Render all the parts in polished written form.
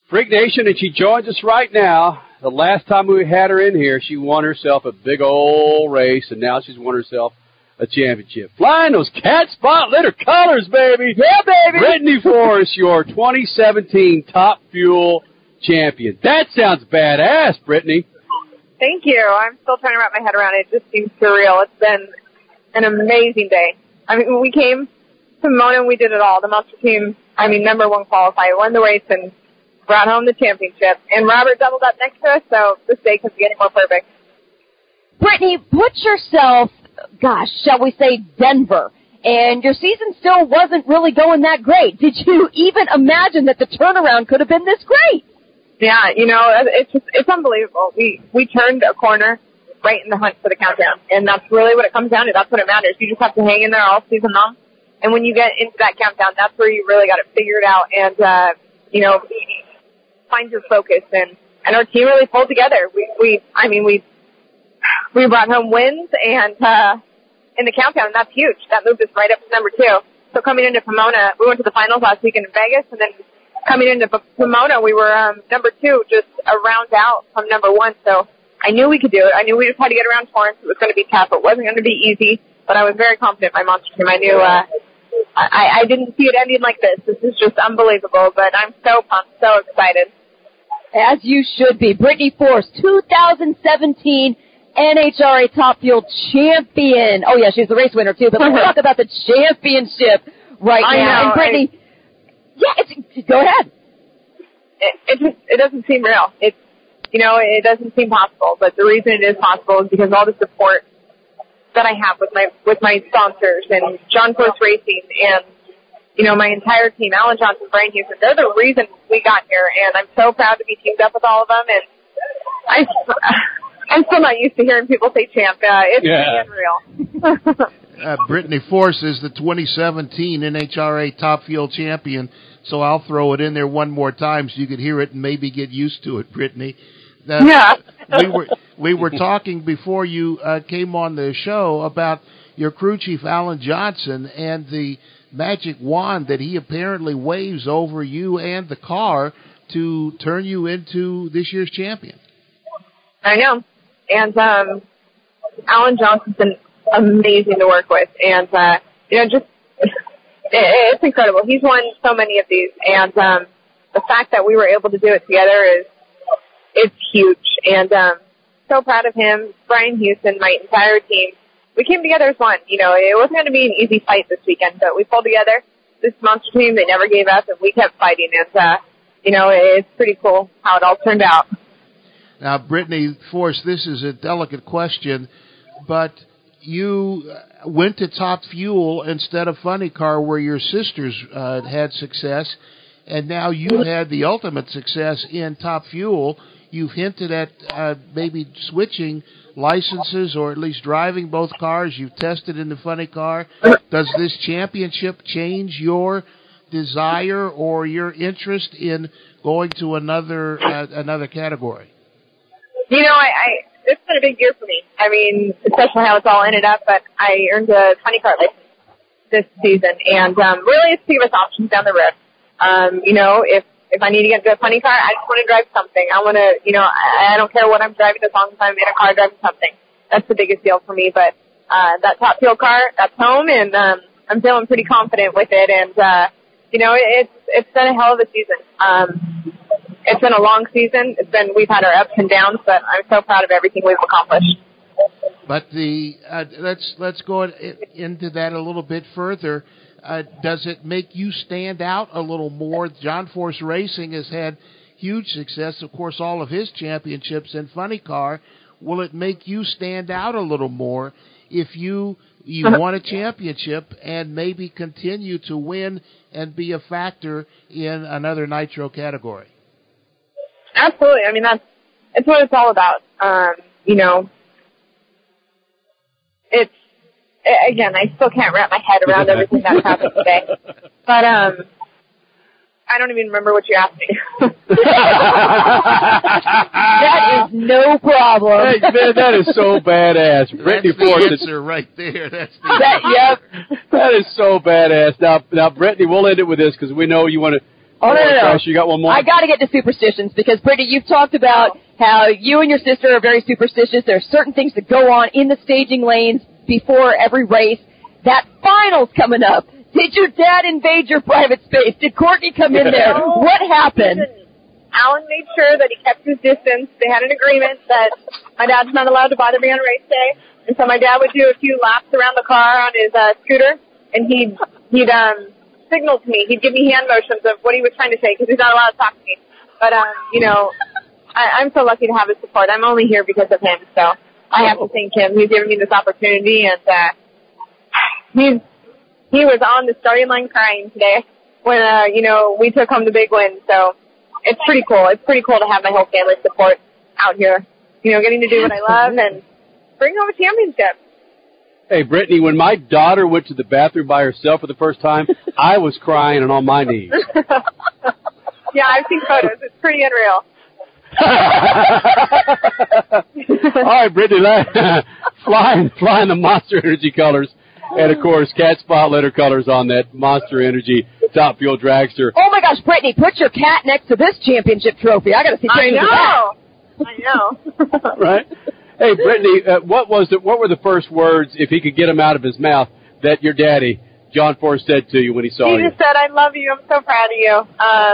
Freak Nation, and she joins us right now. The last time we had her in here, she won herself a big old race, and now she's won herself a championship. Flying those cat spot litter colors, baby. Yeah, baby. Brittany Force, your 2017 Top Fuel champion. That sounds badass, Brittany. Thank you. I'm still trying to wrap my head around it. It just seems surreal. It's been an amazing day. I mean, when we came to Mona, we did it all. The Monster Team, number one qualifier, won the race and brought home the championship. And Robert doubled up next to us, so this day couldn't get any more perfect. Brittany, put yourself, shall we say Denver, and your season still wasn't really going that great. Did you even imagine that the turnaround could have been this great? Yeah, it's unbelievable. We turned a corner right in the hunt for the countdown, and that's really what it comes down to. That's what it matters. You just have to hang in there all season long, and when you get into that countdown, that's where you really got it figured out, and, find your focus, and our team really pulled together. We brought home wins, and in the countdown, and that's huge. That moved us right up to number 2. So coming into Pomona, we went to the finals last weekend in Vegas, and then coming into Pomona, we were number 2, just a round out from number 1. So I knew we could do it. I knew we just had to get around Torrance. It was going to be tough. It wasn't going to be easy, but I was very confident in my Monster Team. I knew I didn't see it ending like this. This is just unbelievable, but I'm so pumped, so excited. As you should be. Brittany Force, 2017 NHRA Top Fuel champion. Oh, yeah, she's the race winner, too, but let's talk about the championship right now. I know. And Brittany, go ahead. It doesn't seem real. It doesn't seem possible, but the reason it is possible is because all the support that I have with my sponsors and John Force Racing and, my entire team, Alan Johnson, Brian Houston, they're the reason we got here, and I'm so proud to be teamed up with all of them, and I'm still not used to hearing people say champ. It's unreal. Brittany Force is the 2017 NHRA Top Fuel champion, so I'll throw it in there one more time so you could hear it and maybe get used to it, Brittany. We were talking before you came on the show about your crew chief, Alan Johnson, and the magic wand that he apparently waves over you and the car to turn you into this year's champion. I know. And Alan Johnson's been amazing to work with. And, it's incredible. He's won so many of these. And the fact that we were able to do it together it's huge. And so proud of him, Brian Houston, my entire team. We came together as one. It wasn't going to be an easy fight this weekend, but we pulled together. This Monster Team, they never gave up, and we kept fighting. And, it's pretty cool how it all turned out. Now, Brittany Force, this is a delicate question, but you went to Top Fuel instead of Funny Car where your sisters had success, and now you had the ultimate success in Top Fuel. You've hinted at maybe switching licenses or at least driving both cars. You've tested in the Funny Car. Does this championship change your desire or your interest in going to another category? It's been a big year for me. Especially how it's all ended up, but I earned a Funny Car license this season, and really it's to give us options down the road. If I need to get into a Funny Car, I just want to drive something. I want to, I don't care what I'm driving as long as I'm in a car driving something. That's the biggest deal for me. But that Top Fuel car, that's home, and I'm feeling pretty confident with it. And it's been a hell of a season. It's been a long season. We've had our ups and downs, but I'm so proud of everything we've accomplished. But let's go into that a little bit further. Does it make you stand out a little more? John Force Racing has had huge success, of course, all of his championships in Funny Car. Will it make you stand out a little more if you won a championship and maybe continue to win and be a factor in another Nitro category? Absolutely. It's what it's all about. Again, I still can't wrap my head around everything that's happened today. But I don't even remember what you asked me. That is no problem. Hey, man, that is so badass. Brittany Force. That's the answer right there. That is so badass. Now, Brittany, we'll end it with this because we know you want to Oh, no. You got one more? I got to get to superstitions because, Brittany, you've talked about how you and your sister are very superstitious. There are certain things that go on in the staging lanes before every race. That final's coming up. Did your dad invade your private space? Did Courtney come in there? What happened? Alan made sure that he kept his distance. They had an agreement that my dad's not allowed to bother me on race day. And so my dad would do a few laps around the car on his scooter, and he'd signal to me. He'd give me hand motions of what he was trying to say because he's not allowed to talk to me. But, I'm so lucky to have his support. I'm only here because of him, so I have to thank him. He's given me this opportunity, and he was on the starting line crying today when, we took home the big win. So it's pretty cool. It's pretty cool to have my whole family support out here, getting to do what I love and bring home a championship. Hey, Brittany, when my daughter went to the bathroom by herself for the first time, I was crying and on my knees. Yeah, I've seen photos. It's pretty unreal. All right, Brittany, flying the Monster Energy colors. And, of course, Cat Spot Litter colors on that Monster Energy Top Fuel Dragster. Oh, my gosh, Brittany, put your cat next to this championship trophy. I got to see pictures of that. I know. Right? Hey, Brittany, what were the first words, if he could get them out of his mouth, that your daddy, John Force, said to you when he saw you? He just said, "I love you. I'm so proud of you."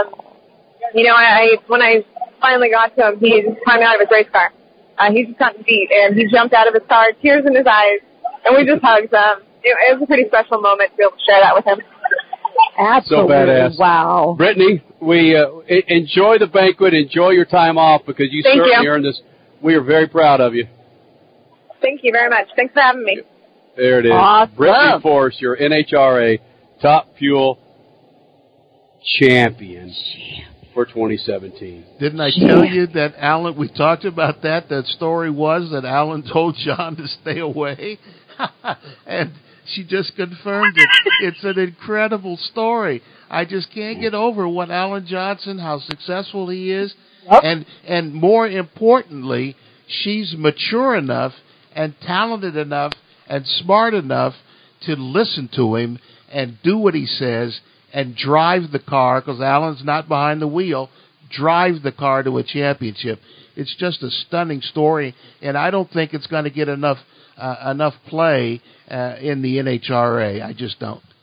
When I finally got to him, he climbed out of his race car. He's just gotten beat, and he jumped out of his car, tears in his eyes, and we just hugged. It was a pretty special moment to be able to share that with him. Absolutely. So badass. Wow. Brittany, we enjoy the banquet, enjoy your time off, because you certainly earned this. We are very proud of you. Thank you very much. Thanks for having me. There it is. Awesome. Brittany Force, your NHRA Top Fuel champion for 2017. Didn't I tell you that Alan, we talked about that story was that Alan told John to stay away? And she just confirmed it. It's an incredible story. I just can't get over what Alan Johnson, how successful he is. Yep. And more importantly, she's mature enough and talented enough and smart enough to listen to him and do what he says and drive the car, because Alan's not behind the wheel, drive the car to a championship. It's just a stunning story, and I don't think it's going to get enough play in the NHRA. I just don't.